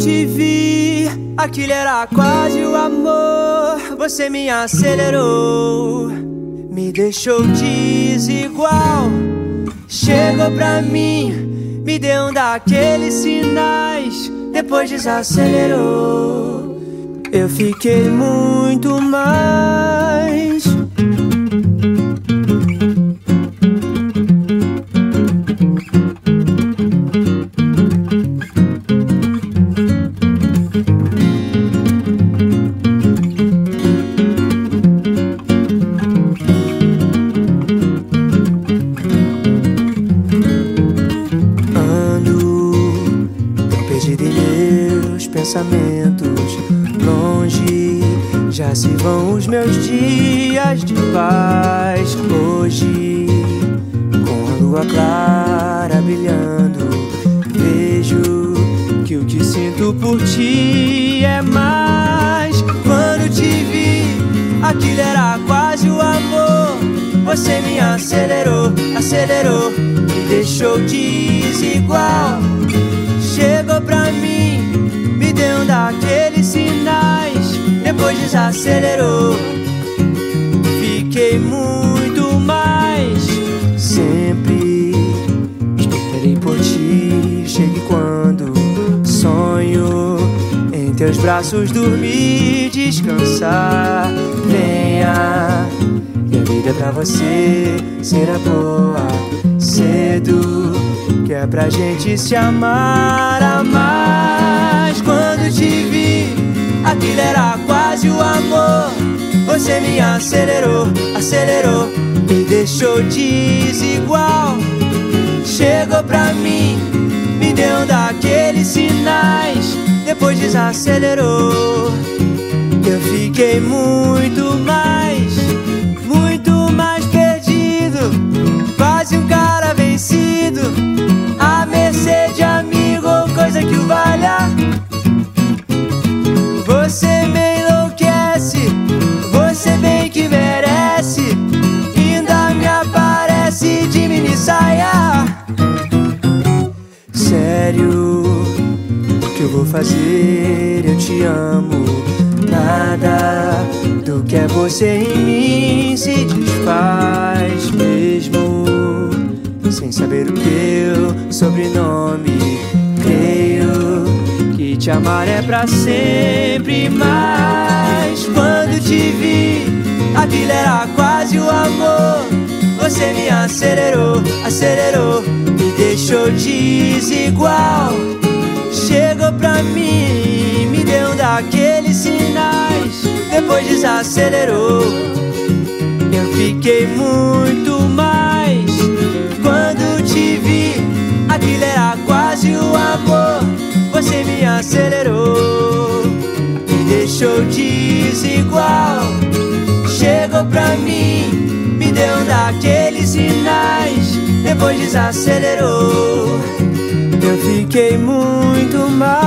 te vi, aquilo era quase o amor. Você me acelerou, me deixou desigual. Chegou pra mim, me deu um daqueles sinais, depois desacelerou. Eu fiquei muito mais. Perdido em meus pensamentos, longe já se vão os meus dias de paz. Hoje, com a lua clara brilhando, vejo que o que sinto por ti é mais. Quando te vi, aquilo era quase o amor. Você me acelerou, acelerou, me deixou desigual. Chegou pra mim, me deu um daqueles sinais, depois desacelerou. Fiquei muito mais. Sempre esperei por ti. Chegue quando sonho em teus braços dormir, descansar. Venha, que a vida pra você será boa cedo, que é pra gente se amar a mais. Quando te vi, aquilo era quase o amor. Você me acelerou, acelerou, me deixou desigual. Chegou pra mim, me deu um daqueles sinais, depois desacelerou. Eu fiquei muito mais perdido, quase um cara vencido, à mercê de amigo ou coisa que o valha. Você me enlouquece, você bem que merece, ainda me aparece de mini saia. Sério, o que eu vou fazer? Eu te amo. Nada do que é você em mim se desfaz, mesmo sem saber o teu sobrenome. Creio que te amar é pra sempre, mas quando te vi, aquilo era quase o amor. Você me acelerou, acelerou, me deixou desigual. Chegou pra mim, me deu um daqueles sinais, depois desacelerou. Eu fiquei muito mais. Quando te vi, aquilo era quase o amor. Você me acelerou, me deixou desigual. Chegou pra mim, me deu um daqueles sinais, depois desacelerou. Eu fiquei muito mais.